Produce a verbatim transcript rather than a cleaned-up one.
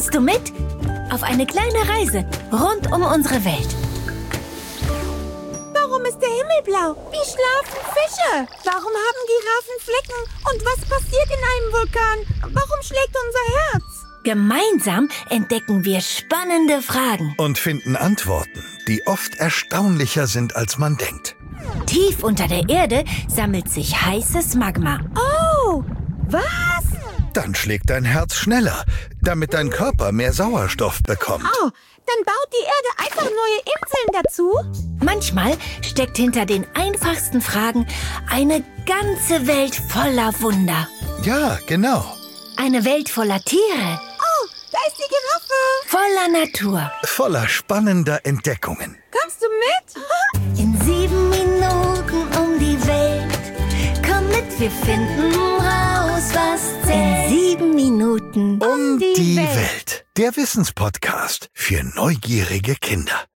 Kommst du mit? Auf eine kleine Reise rund um unsere Welt. Warum ist der Himmel blau? Wie schlafen Fische? Warum haben Giraffen Flecken? Und was passiert in einem Vulkan? Warum schlägt unser Herz? Gemeinsam entdecken wir spannende Fragen. Und finden Antworten, die oft erstaunlicher sind, als man denkt. Tief unter der Erde sammelt sich heißes Magma. Oh, was? Dann schlägt dein Herz schneller, damit dein Körper mehr Sauerstoff bekommt. Oh, dann baut die Erde einfach neue Inseln dazu? Manchmal steckt hinter den einfachsten Fragen eine ganze Welt voller Wunder. Ja, genau. Eine Welt voller Tiere. Oh, da ist die Giraffe. Voller Natur. Voller spannender Entdeckungen. Kommst du mit? In sieben Minuten um die Welt. Komm mit, wir finden raus, was zählt. In sieben Minuten Um die Welt. Der Wissenspodcast für neugierige Kinder.